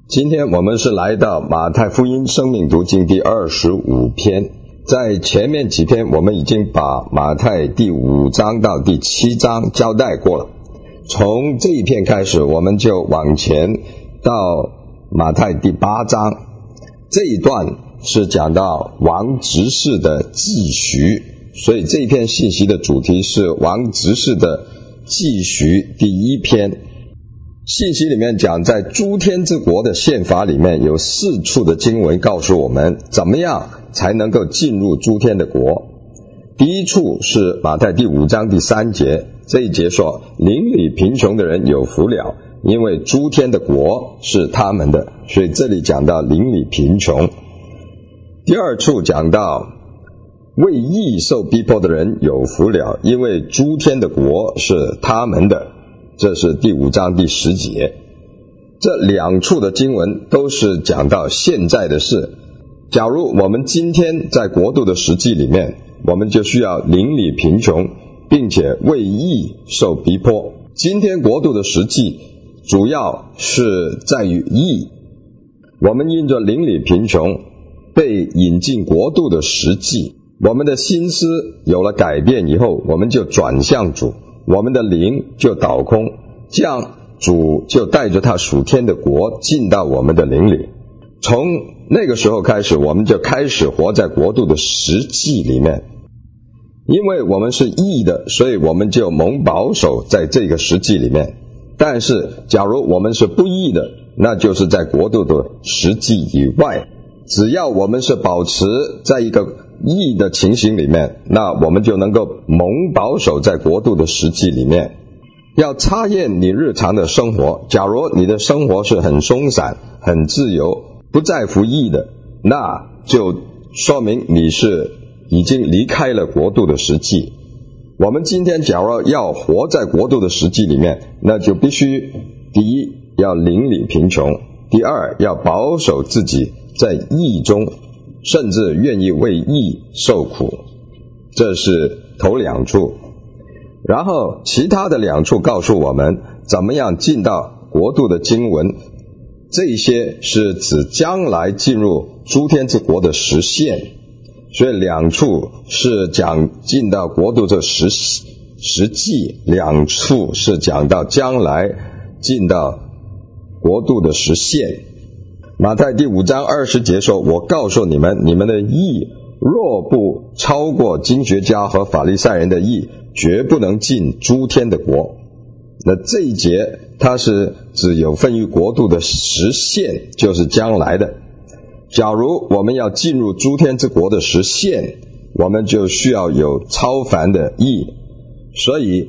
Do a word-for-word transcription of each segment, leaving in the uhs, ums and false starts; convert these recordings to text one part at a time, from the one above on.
今天我们是来到马太福音生命读经第二十五篇。在前面几篇我们已经把马太第五章到第七章交代过了，从这一篇开始我们就往前到马太第八章。这一段是讲到王执事的继续，所以这一篇信息的主题是王执事的继续第一篇。信息里面讲，在诸天之国的宪法里面有四处的经文告诉我们怎么样才能够进入诸天的国。第一处是马太第五章第三节，这一节说，邻里贫穷的人有福了，因为诸天的国是他们的，所以这里讲到邻里贫穷。第二处讲到为义受逼迫的人有福了，因为诸天的国是他们的，这是第五章第十节。这两处的经文都是讲到现在的事。假如我们今天在国度的实际里面，我们就需要邻里贫穷，并且为义受逼迫。今天国度的实际主要是在于义。我们因着邻里贫穷被引进国度的实际，我们的心思有了改变以后，我们就转向主，我们的灵就倒空，这样主就带着他属天的国进到我们的灵里。从那个时候开始，我们就开始活在国度的实际里面。因为我们是义的，所以我们就蒙保守在这个实际里面。但是假如我们是不义的，那就是在国度的实际以外。只要我们是保持在一个义的情形里面，那我们就能够蒙保守在国度的实际里面。要查验你日常的生活，假如你的生活是很松散、很自由、不在乎义的，那就说明你是已经离开了国度的实际。我们今天假如要活在国度的实际里面，那就必须第一要邻里贫穷，第二要保守自己在义中，甚至愿意为义受苦。这是头两处。然后其他的两处告诉我们怎么样进到国度的经文，这些是指将来进入诸天之国的实现。所以两处是讲进到国度的实实际，两处是讲到将来进到国度的实现。马太第五章二十节说，我告诉你们，你们的义若不超过经学家和法利赛人的义，绝不能进诸天的国。那这一节它是指有分于国度的实现，就是将来的。假如我们要进入诸天之国的实现，我们就需要有超凡的义。所以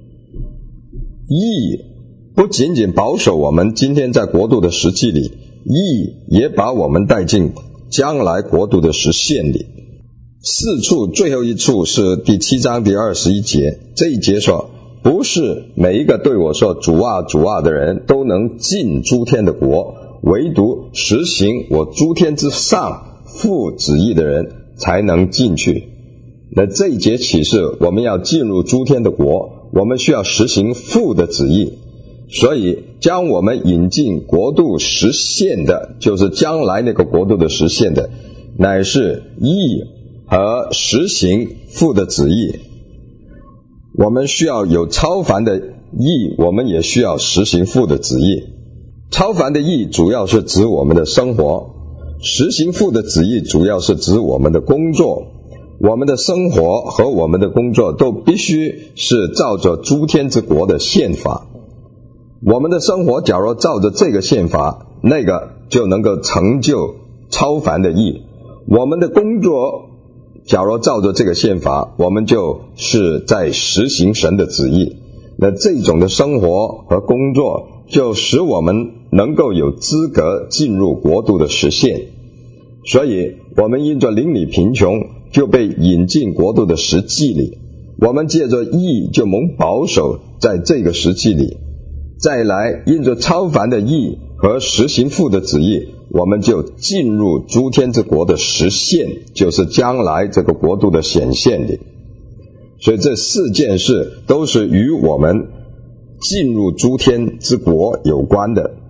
义不仅仅保守我们今天在国度的实际里，义也把我们带进将来国度的实现里。四处最后一处是第七章第二十一节，这一节说，不是每一个对我说主啊主啊的人都能进诸天的国，唯独实行我诸天之上父旨意的人才能进去。那这一节启示我们要进入诸天的国，我们需要实行父的旨意。所以将我们引进国度实现的，就是将来那个国度的实现的，乃是义和实行父的旨意。我们需要有超凡的义，我们也需要实行父的旨意。超凡的义主要是指我们的生活，实行父的旨意主要是指我们的工作。我们的生活和我们的工作都必须是照着诸天之国的宪法。我们的生活假如照着这个宪法，那个就能够成就超凡的义。我们的工作假如照着这个宪法，我们就是在实行神的旨意。那这种的生活和工作就使我们能够有资格进入国度的实现。所以我们因着邻里贫穷就被引进国度的实际里，我们借着义就蒙保守在这个实际里。再来因着超凡的义和实行父的旨意，我们就进入诸天之国的实现，就是将来这个国度的显现里。所以这四件事都是与我们进入诸天之国有关的。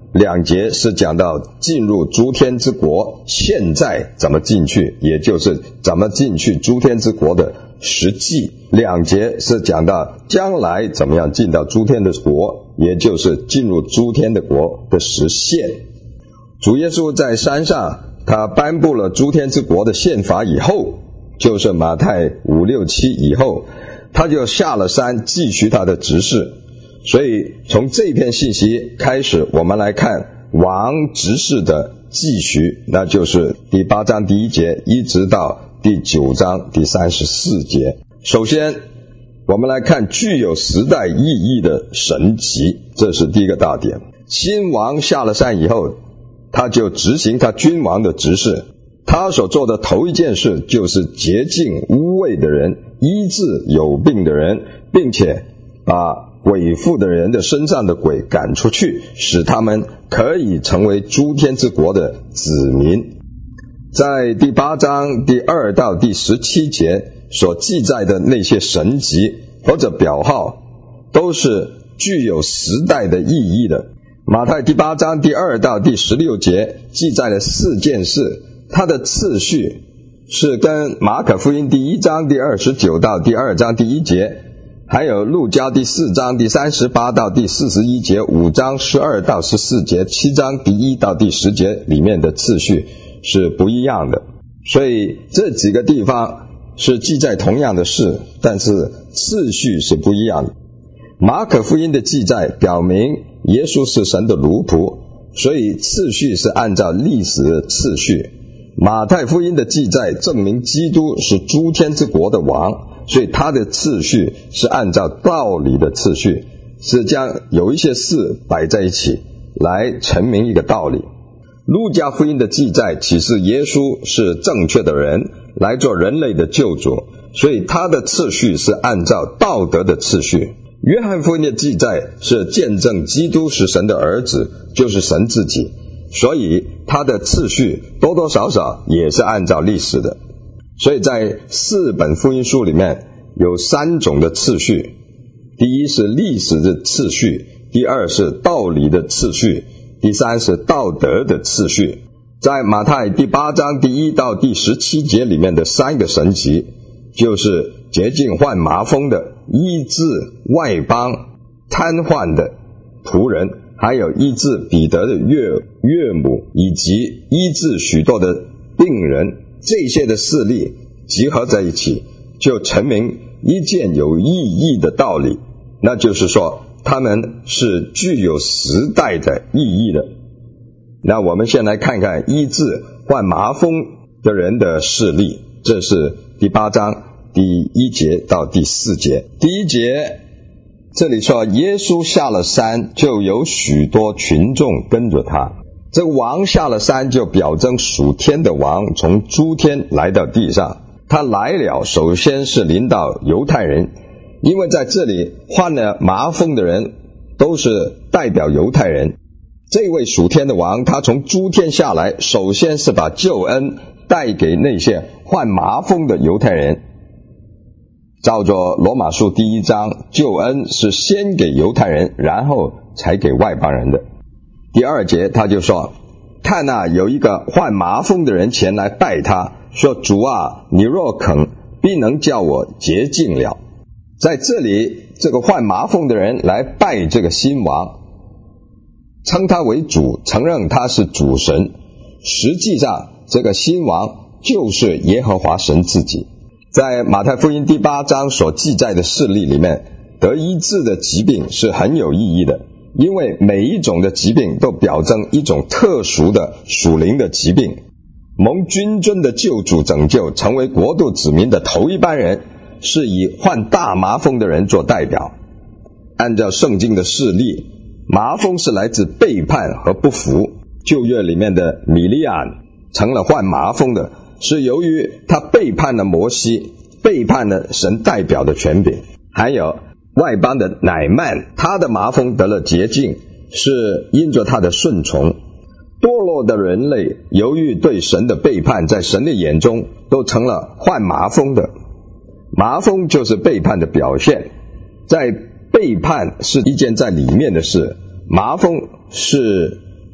两节是讲到进入诸天之国，现在怎么进去，也就是怎么进去诸天之国的实际。两节是讲到将来怎么样进到诸天的国，也就是进入诸天的国的实现。主耶稣在山上，他颁布了诸天之国的宪法以后，就是马太五六七以后，他就下了山继续他的执事。所以从这篇信息开始，我们来看王执事的继续，那就是第八章第一节一直到第九章第三十四节。首先我们来看具有时代意义的神迹，这是第一个大点。新王下了山以后，他就执行他君王的职事，他所做的头一件事就是洁净污秽的人，医治有病的人，并且把鬼附的人的身上的鬼赶出去，使他们可以成为诸天之国的子民。在第八章第二到第十七节所记载的那些神迹或者表号，都是具有时代的意义的。马太第八章第二到第十六节记载了四件事，它的次序是跟马可福音第一章第二十九到第二章第一节，还有路加第四章第三十八到第四十一节，五章十二到十四节，七章第一到第十节里面的次序是不一样的。所以这几个地方是记载同样的事，但是次序是不一样的。马可福音的记载表明耶稣是神的奴仆，所以次序是按照历史的次序。马太福音的记载证明基督是诸天之国的王，所以他的次序是按照道理的次序，是将有一些事摆在一起来陈明一个道理。路加福音的记载启示耶稣是正确的人，来做人类的救主，所以他的次序是按照道德的次序。约翰福音的记载是见证基督是神的儿子，就是神自己，所以他的次序多多少少也是按照历史的。所以在四本福音书里面有三种的次序，第一是历史的次序，第二是道理的次序，第三是道德的次序。在马太第八章第一到第十七节里面的三个神迹，就是洁净患麻风的，医治外邦瘫痪的仆人，还有医治彼得的岳岳母，以及医治许多的病人，这些的事例集合在一起，就成明一件有意义的道理，那就是说他们是具有时代的意义的。那我们先来看看医治患麻风的人的事例，这是第八章第一节到第四节。第一节这里说耶稣下了山，就有许多群众跟着他。这个王下了山，就表征属天的王从诸天来到地上。他来了，首先是临到犹太人，因为在这里患了麻风的人都是代表犹太人。这位属天的王，他从诸天下来，首先是把救恩带给那些患麻风的犹太人。照着罗马书第一章，救恩是先给犹太人，然后才给外邦人的。第二节他就说，看啊，有一个患麻风的人前来拜他，说，主啊，你若肯，必能叫我洁净了。在这里，这个患麻风的人来拜这个新王，称他为主，承认他是主神。实际上这个新王就是耶和华神自己。在马太福音第八章所记载的事例里面，得医治的疾病是很有意义的，因为每一种的疾病都表征一种特殊的属灵的疾病。蒙君尊的救主拯救，成为国度子民的头一班人，是以患大麻风的人做代表。按照圣经的事例，麻风是来自背叛和不服。旧约里面的米利暗成了患麻风的，是由于他背叛了摩西，背叛了神代表的权柄。还有外邦的乃曼，他的麻风得了洁净，是因着他的顺从。堕落的人类由于对神的背叛，在神的眼中都成了患麻风的。麻风就是背叛的表现，在背叛是一件在里面的事，麻风是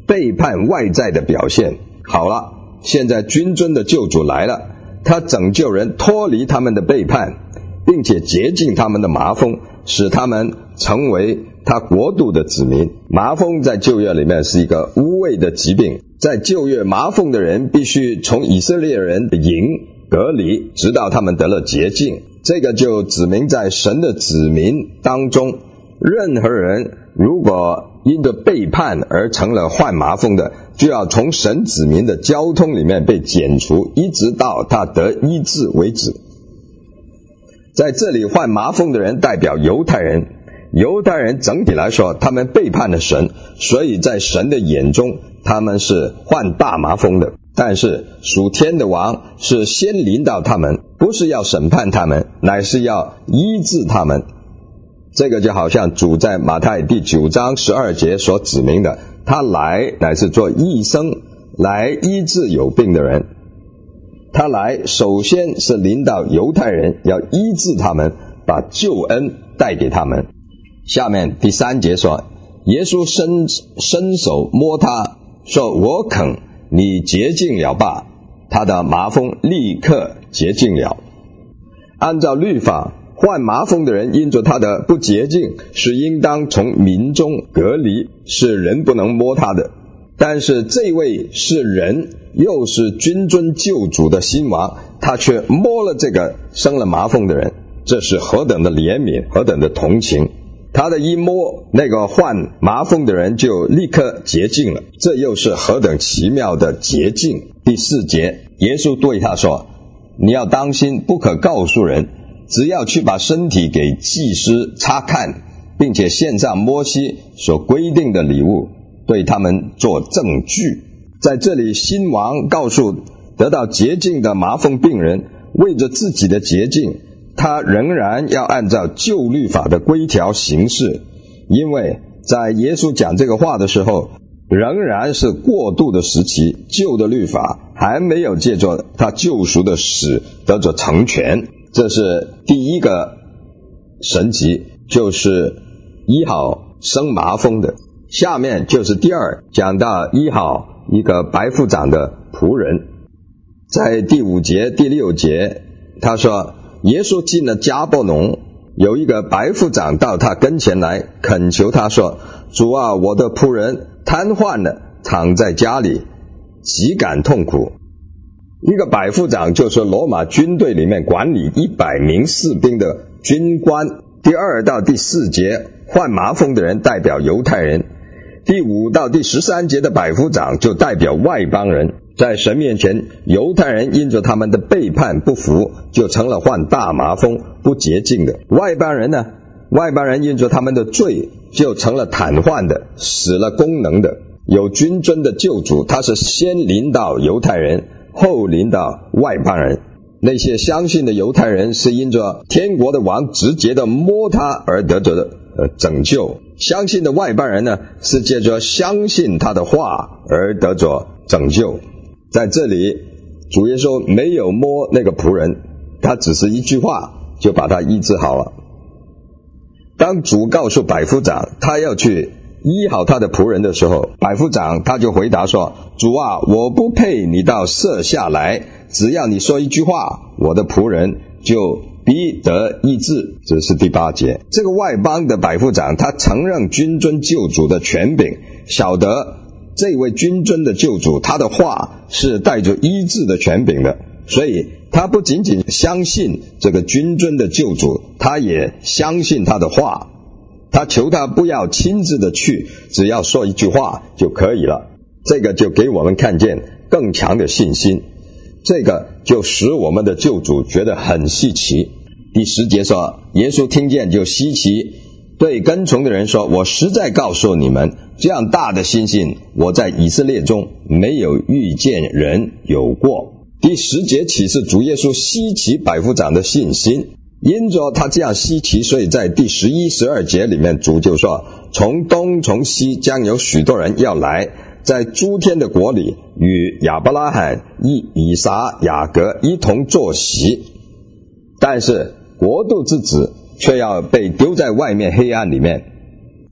背叛外在的表现。好了，现在君尊的救主来了，他拯救人脱离他们的背叛，并且洁净他们的麻风，使他们成为他国度的子民。麻风在旧约里面是一个污秽的疾病，在旧约麻风的人必须从以色列人的营隔离，直到他们得了洁净。这个就指明在神的子民当中，任何人如果因着背叛而成了患麻风的，就要从神子民的交通里面被剪除，一直到他得医治为止。在这里患麻风的人代表犹太人，犹太人整体来说他们背叛了神，所以在神的眼中他们是患大麻风的。但是属天的王是先临到他们，不是要审判他们，乃是要医治他们。这个就好像主在马太第九章十二节所指明的，他来乃是做医生，来医治有病的人。他来首先是临到犹太人，要医治他们，把救恩带给他们。下面第三节说，耶稣伸伸手摸他，说我肯，你洁净了吧。他的麻风立刻洁净了。按照律法，患麻风的人因着他的不洁净，是应当从民中隔离，是人不能摸他的。但是这位是人，又是君尊救主的新王，他却摸了这个生了麻风的人，这是何等的怜悯，何等的同情。他的一摸，那个患麻风的人就立刻洁净了，这又是何等奇妙的洁净。第四节，耶稣对他说，你要当心，不可告诉人，只要去把身体给祭司察看，并且献上摩西所规定的礼物，对他们做证据。在这里，新王告诉得到洁净的麻风病人，为着自己的洁净，他仍然要按照旧律法的规条行事。因为在耶稣讲这个话的时候，仍然是过渡的时期，旧的律法还没有借着他救赎的死得着成全。这是第一个神迹，就是医好生麻风的。下面就是第二，讲到医好一个百夫长的仆人。在第五节第六节，他说耶稣进了迦百农，有一个百夫长到他跟前来，恳求他说，主啊，我的仆人瘫痪了，躺在家里，极感痛苦。一个百夫长就是罗马军队里面管理一百名士兵的军官。第二到第四节，患麻风的人代表犹太人。第五到第十三节的百夫长就代表外邦人。在神面前，犹太人因着他们的背叛不服，就成了患大麻风不洁净的。外邦人呢，外邦人因着他们的罪，就成了瘫痪的，死了功能的。有君尊的救主，他是先临到犹太人，后临到外邦人。那些相信的犹太人是因着天国的王直接的摸他而得着的呃拯救，相信的外邦人呢，是借着相信他的话而得着拯救。在这里，主耶稣没有摸那个仆人，他只是一句话就把他医治好了。当主告诉百夫长他要去医好他的仆人的时候，百夫长他就回答说，主啊，我不配你到舍下来，只要你说一句话，我的仆人就必得医治。这是第八节。这个外邦的百夫长他承认君尊救主的权柄，晓得这位君尊的救主他的话是带着医治的权柄的，所以他不仅仅相信这个君尊的救主，他也相信他的话。他求他不要亲自的去，只要说一句话就可以了。这个就给我们看见更强的信心，这个就使我们的救主觉得很稀奇。第十节说，耶稣听见就稀奇，对跟从的人说，我实在告诉你们，这样大的信心，我在以色列中没有遇见人有过。第十节启示主耶稣稀奇百夫长的信心，因着他这样稀奇，所以在第十一、十二节里面，主就说，从东从西将有许多人要来，在诸天的国里与亚伯拉罕、以以撒、雅各一同坐席，但是国度之子却要被丢在外面黑暗里面。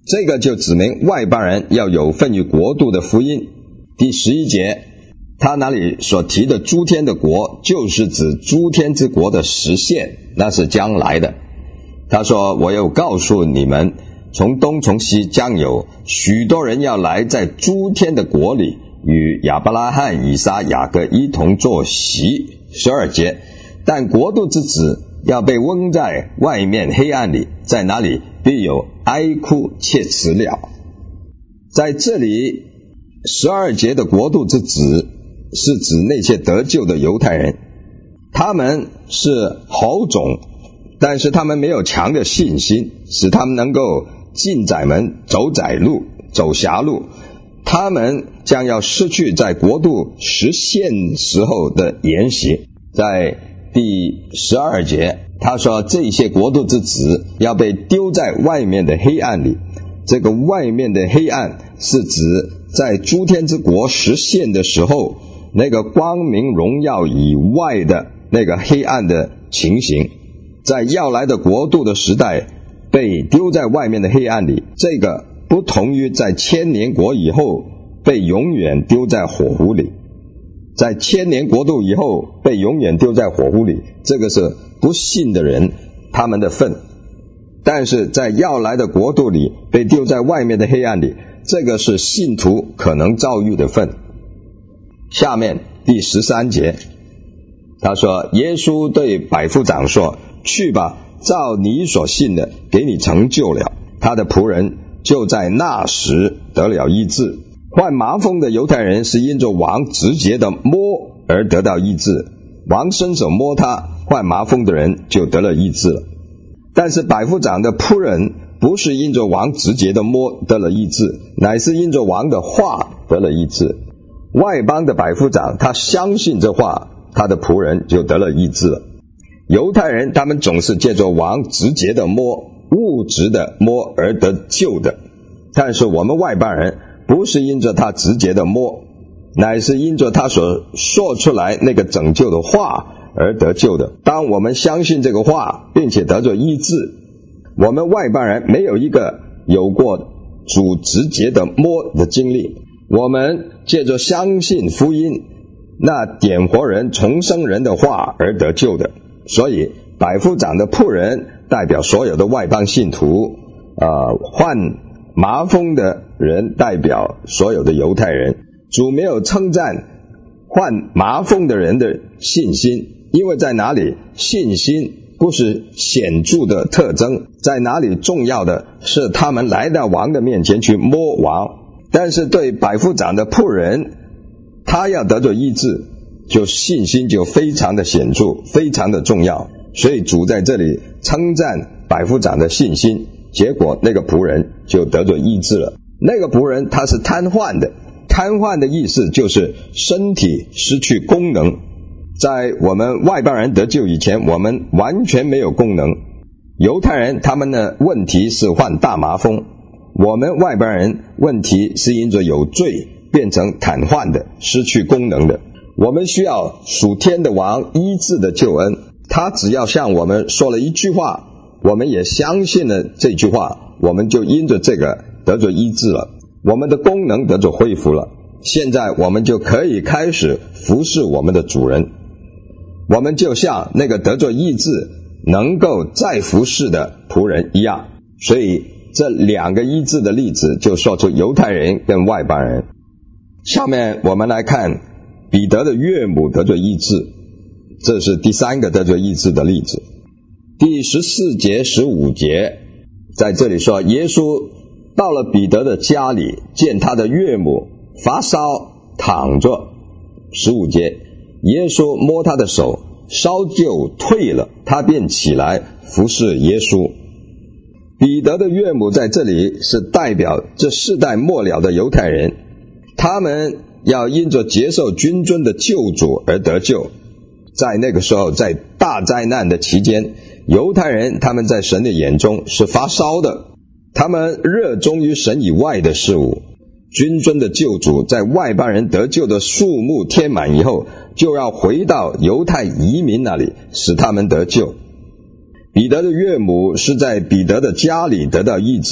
这个就指明外邦人要有份于国度的福音。第十一节，他那里所提的诸天的国，就是指诸天之国的实现，那是将来的。他说，我又告诉你们，从东从西将有许多人要来，在诸天的国里与亚伯拉罕、以撒、雅各一同坐席。十二节，但国度之子要被扔在外面黑暗里，在那里必有哀哭切齿了。在这里十二节的国度之子是指那些得救的犹太人，他们是好种，但是他们没有强的信心，使他们能够进窄门走窄路走狭路，他们将要失去在国度实现时候的筵席。在第十二节他说，这些国度之子要被丢在外面的黑暗里。这个外面的黑暗是指在诸天之国实现的时候，那个光明荣耀以外的那个黑暗的情形。在要来的国度的时代被丢在外面的黑暗里，这个不同于在千年国以后被永远丢在火湖里。在千年国度以后被永远丢在火湖里，这个是不信的人他们的份。但是在要来的国度里被丢在外面的黑暗里，这个是信徒可能遭遇的份。下面第十三节他说，耶稣对百夫长说，去吧，照你所信的给你成就了。他的仆人就在那时得了医治。患麻风的犹太人是因着王直接的摸而得到医治，王伸手摸他，患麻风的人就得了医治了。但是百夫长的仆人不是因着王直接的摸得了医治，乃是因着王的话得了医治。外邦的百夫长他相信这话，他的仆人就得了医治了。犹太人他们总是借着王直接的摸物质的摸而得救的，但是我们外邦人不是因着他直接的摸，乃是因着他所说出来那个拯救的话而得救的。当我们相信这个话并且得着医治，我们外邦人没有一个有过主直接的摸的经历，我们借着相信福音那点活人重生人的话而得救的。所以百夫长的仆人代表所有的外邦信徒，呃，患麻风的人代表所有的犹太人。主没有称赞患麻风的人的信心，因为在哪里信心不是显著的特征，在哪里重要的是他们来到王的面前去摸王。但是对百夫长的仆人，他要得着医治，就信心就非常的显著，非常的重要。所以主在这里称赞百夫长的信心，结果那个仆人就得着医治了。那个仆人他是瘫痪的，瘫痪的意思就是身体失去功能。在我们外邦人得救以前，我们完全没有功能。犹太人他们的问题是患大麻风，我们外邦人问题是因着有罪变成瘫痪的，失去功能的。我们需要属天的王医治的救恩，他只要向我们说了一句话，我们也相信了这句话，我们就因着这个得着医治了，我们的功能得着恢复了。现在我们就可以开始服侍我们的主人，我们就像那个得着医治能够再服侍的仆人一样。所以这两个医治的例子就说出犹太人跟外邦人。下面我们来看彼得的岳母得着医治，这是第三个得着医治的例子。第十四节十五节在这里说，耶稣到了彼得的家里，见他的岳母发烧躺着。十五节，耶稣摸他的手，烧就退了，他便起来服侍耶稣。彼得的岳母在这里是代表这世代末了的犹太人，他们要因着接受君尊的救主而得救。在那个时候，在大灾难的期间，犹太人他们在神的眼中是发烧的，他们热衷于神以外的事物。君尊的救主在外邦人得救的数目填满以后，就要回到犹太移民那里，使他们得救。彼得的岳母是在彼得的家里得到医治的，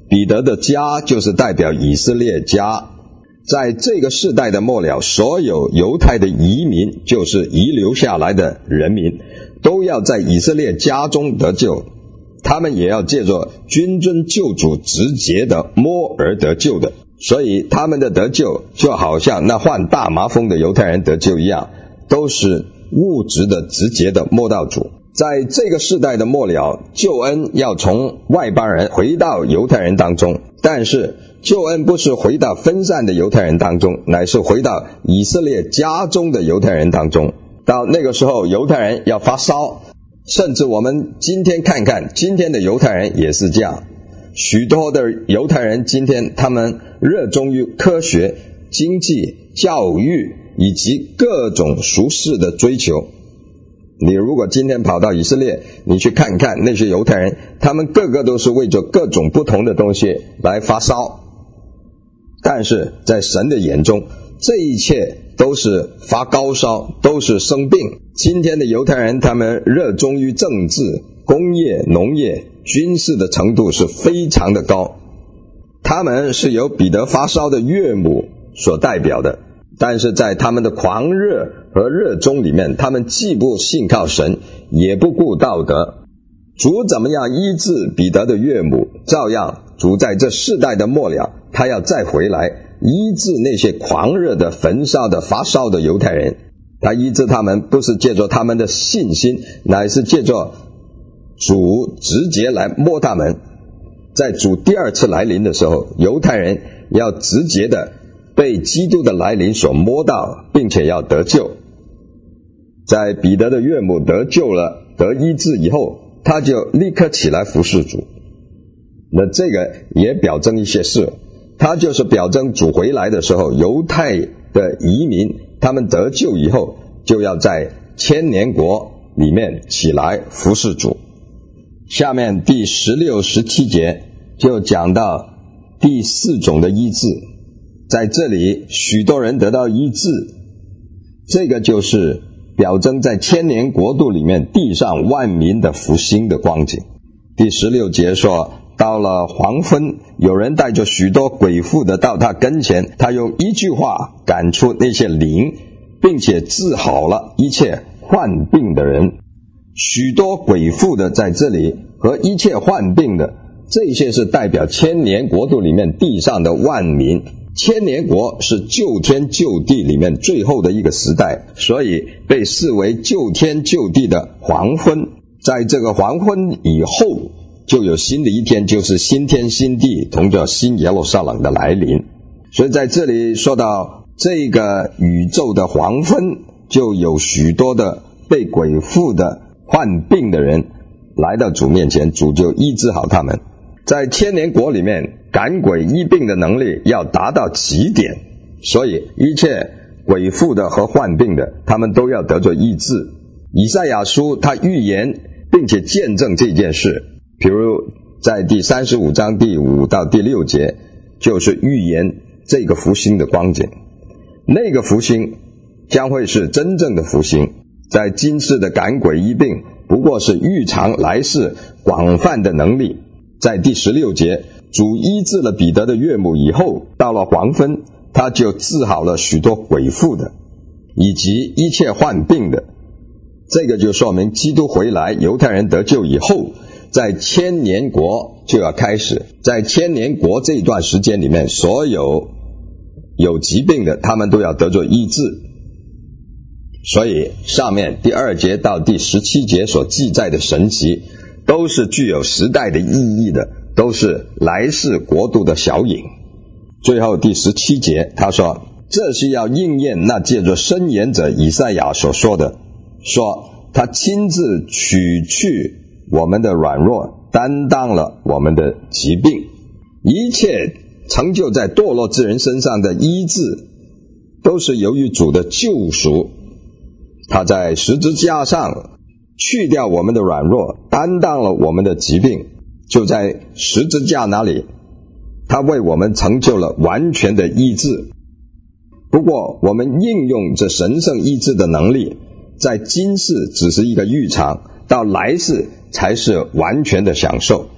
彼得的家就是代表以色列家。在这个世代的末了，所有犹太的移民，就是遗留下来的人民，都要在以色列家中得救，他们也要借着君尊救主直接的摸而得救的。所以他们的得救就好像那患大麻风的犹太人得救一样，都是物质的直接的摸到主。在这个世代的末了，救恩要从外邦人回到犹太人当中，但是救恩不是回到分散的犹太人当中，乃是回到以色列家中的犹太人当中。到那个时候，犹太人要发烧，甚至我们今天看看，今天的犹太人也是这样。许多的犹太人今天他们热衷于科学、经济、教育以及各种俗世的追求。你如果今天跑到以色列，你去看看那些犹太人，他们个个都是为着各种不同的东西来发烧。但是在神的眼中，这一切都是发高烧，都是生病。今天的犹太人他们热衷于政治、工业、农业、军事的程度是非常的高。他们是由彼得发烧的岳母所代表的，但是在他们的狂热和热衷里面，他们既不信靠神，也不顾道德。主怎么样医治彼得的岳母，照样主在这世代的末了，他要再回来医治那些狂热的、焚烧的、发烧的犹太人。他医治他们不是借着他们的信心，乃是借着主直接来摸他们。在主第二次来临的时候，犹太人要直接的被基督的来临所摸到，并且要得救。在彼得的岳母得救了、得医治以后，他就立刻起来服侍主。那这个也表征一些事，他就是表征主回来的时候，犹太的移民他们得救以后，就要在千年国里面起来服侍主。下面第十六、十七节就讲到第四种的医治。在这里许多人得到医治，这个就是表征在千年国度里面地上万民的复兴的光景。第十六节说，到了黄昏，有人带着许多鬼妇的到他跟前，他用一句话赶出那些灵，并且治好了一切患病的人。许多鬼妇的在这里和一切患病的，这些是代表千年国度里面地上的万民。千年国是救天救地里面最后的一个时代，所以被视为救天救地的黄昏。在这个黄昏以后，就有新的一天，就是新天新地，同着新耶路撒冷的来临。所以在这里说到这个宇宙的黄昏，就有许多的被鬼附的患病的人来到主面前，主就医治好他们。在千年国里面，赶鬼医病的能力要达到极点，所以一切鬼附的和患病的，他们都要得着医治。以赛亚书他预言并且见证这件事，比如在第三十五章第五到第六节，就是预言这个复兴的光景。那个复兴将会是真正的复兴，在今世的赶鬼医病不过是预尝来世广泛的能力。在第十六节，主医治了彼得的岳母以后，到了黄昏，他就治好了许多鬼附的以及一切患病的。这个就说明基督回来，犹太人得救以后，在千年国就要开始。在千年国这一段时间里面，所有有疾病的他们都要得着医治。所以上面第二节到第十七节所记载的神迹，都是具有时代的意义的，都是来世国度的小影。最后第十七节他说，这是要应验那借着申言者以赛亚所说的，说他亲自取去我们的软弱，担当了我们的疾病。一切成就在堕落之人身上的医治，都是由于主的救赎。他在十字架上去掉我们的软弱，担当了我们的疾病，就在十字架那里，他为我们成就了完全的医治。不过我们应用这神圣医治的能力，在今世只是一个预尝，到来世才是完全的享受。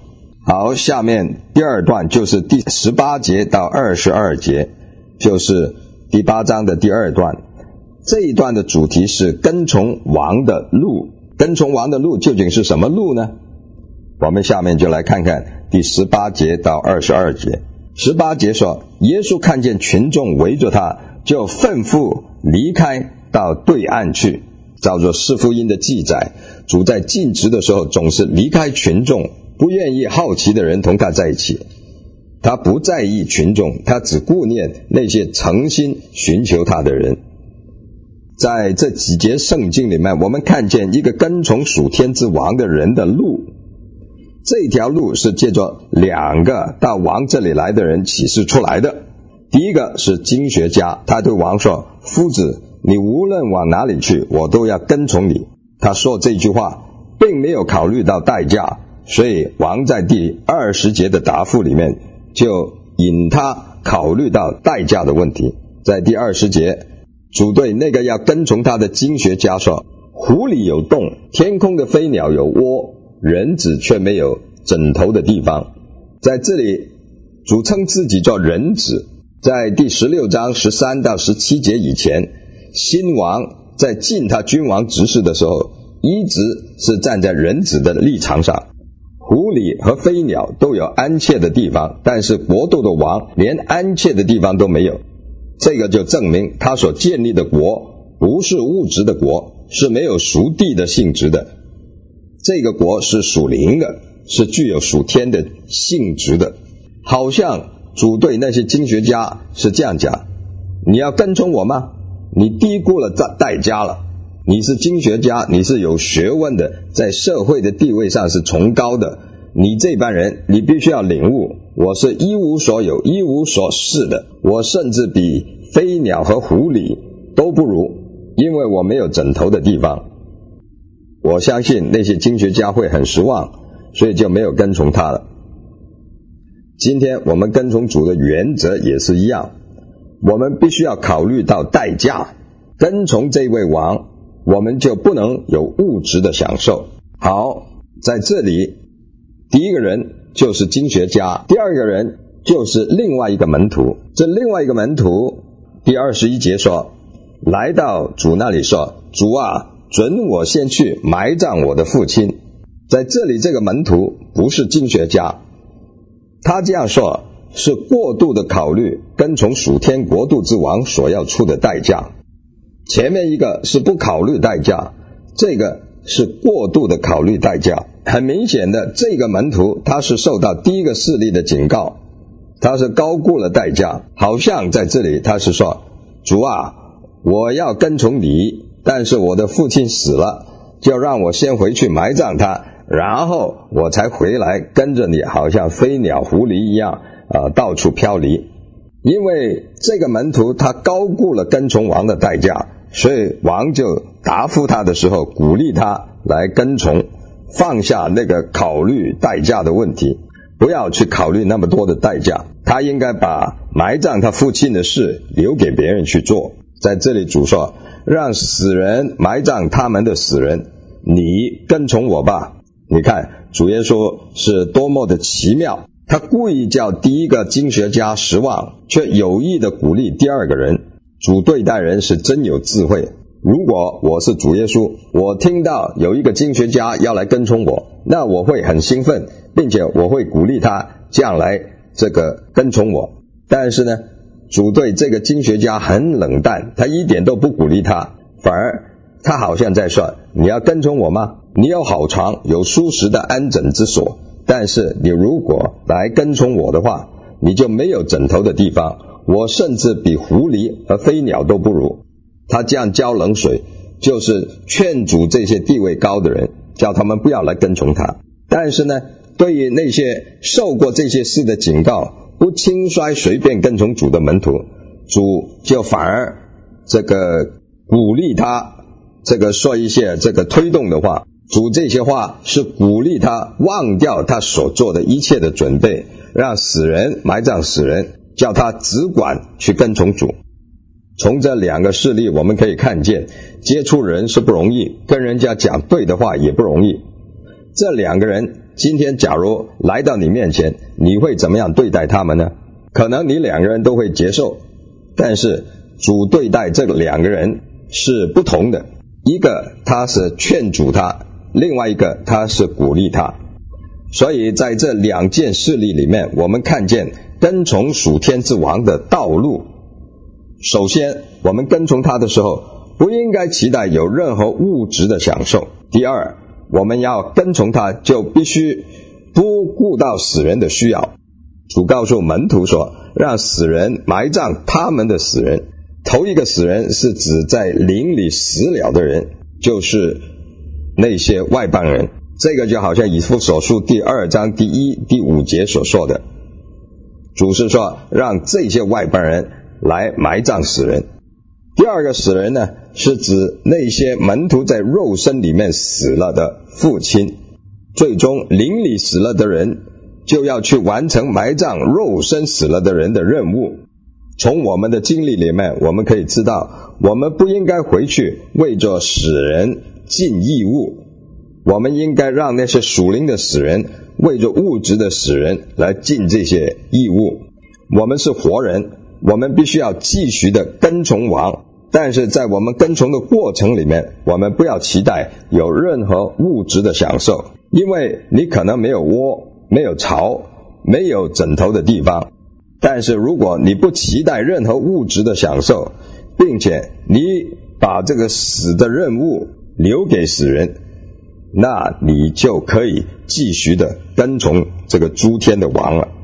好，下面第二段就是第十八节到二十二节，就是第八章的第二段。这一段的主题是跟从王的路。跟从王的路究竟是什么路呢？我们下面就来看看第十八节到二十二节。十八节说，耶稣看见群众围着他，就吩咐离开到对岸去。照着四福音的记载，主在尽职的时候总是离开群众，不愿意好奇的人同他在一起。他不在意群众，他只顾念那些诚心寻求他的人。在这几节圣经里面，我们看见一个跟从属天之王的人的路。这条路是借着两个到王这里来的人启示出来的。第一个是经学家，他对王说，夫子，你无论往哪里去，我都要跟从你。他说这句话并没有考虑到代价，所以王在第二十节的答复里面就引他考虑到代价的问题。在第二十节，主对那个要跟从他的经学家说，湖里有洞，天空的飞鸟有窝，人子却没有枕头的地方。在这里主称自己做人子。在第十六章十三到十七节以前，新王在尽他君王职事的时候，一直是站在人子的立场上。狐狸和飞鸟都有安歇的地方，但是国度的王连安歇的地方都没有。这个就证明他所建立的国不是物质的国，是没有属地的性质的。这个国是属灵的，是具有属天的性质的。好像主对那些经学家是这样讲，你要跟从我吗？你低估了代价了。你是经学家，你是有学问的，在社会的地位上是崇高的，你这班人你必须要领悟，我是一无所有一无所事的，我甚至比飞鸟和狐狸都不如，因为我没有枕头的地方。我相信那些经学家会很失望，所以就没有跟从他了。今天我们跟从主的原则也是一样，我们必须要考虑到代价。跟从这位王，我们就不能有物质的享受。好，在这里第一个人就是经学家，第二个人就是另外一个门徒。这另外一个门徒第二十一节说，来到主那里说，主啊，准我先去埋葬我的父亲。在这里这个门徒不是经学家，他这样说是过度的考虑跟从属天国度之王所要出的代价。前面一个是不考虑代价，这个是过度的考虑代价。很明显的，这个门徒他是受到第一个势力的警告，他是高估了代价。好像在这里他是说，主啊，我要跟从你，但是我的父亲死了，就让我先回去埋葬他，然后我才回来跟着你，好像飞鸟狐狸一样呃，到处飘离。因为这个门徒他高估了跟从王的代价，所以王就答复他的时候鼓励他来跟从，放下那个考虑代价的问题，不要去考虑那么多的代价。他应该把埋葬他父亲的事留给别人去做。在这里主说，让死人埋葬他们的死人，你跟从我吧。你看主耶稣是多么的奇妙，他故意叫第一个经学家失望，却有意的鼓励第二个人。主对待人是真有智慧。如果我是主耶稣，我听到有一个经学家要来跟从我，那我会很兴奋，并且我会鼓励他这样来这个跟从我。但是呢，主对这个经学家很冷淡，他一点都不鼓励他，反而他好像在说，你要跟从我吗？你有好床，有舒适的安枕之所，但是你如果来跟从我的话，你就没有枕头的地方，我甚至比狐狸和飞鸟都不如。他这样浇冷水，就是劝阻这些地位高的人，叫他们不要来跟从他。但是呢，对于那些受过这些事的警告，不轻率随便跟从主的门徒，主就反而这个鼓励他，这个说一些这个推动的话。主这些话是鼓励他忘掉他所做的一切的准备，让死人埋葬死人，叫他只管去跟从主。从这两个事例我们可以看见，接触人是不容易，跟人家讲对的话也不容易。这两个人今天假如来到你面前，你会怎么样对待他们呢？可能你两个人都会接受，但是主对待这两个人是不同的，一个他是劝阻他，另外一个他是鼓励他。所以在这两件事例里面，我们看见跟从属天之王的道路。首先，我们跟从他的时候，不应该期待有任何物质的享受。第二，我们要跟从他，就必须不顾到死人的需要。主告诉门徒说，让死人埋葬他们的死人。头一个死人是指在灵里死了的人，就是那些外邦人。这个就好像以弗所书第二章第一、第五节所说的，主是说让这些外邦人来埋葬死人。第二个死人呢，是指那些门徒在肉身里面死了的父亲。最终灵里死了的人就要去完成埋葬肉身死了的人的任务。从我们的经历里面，我们可以知道，我们不应该回去为着死人尽义务，我们应该让那些属灵的死人为着物质的死人来尽这些义务。我们是活人，我们必须要继续的跟从王，但是在我们跟从的过程里面，我们不要期待有任何物质的享受，因为你可能没有窝，没有巢，没有枕头的地方。但是如果你不期待任何物质的享受，并且你把这个死的任务留给死人，那你就可以继续的跟从这个诸天的王了。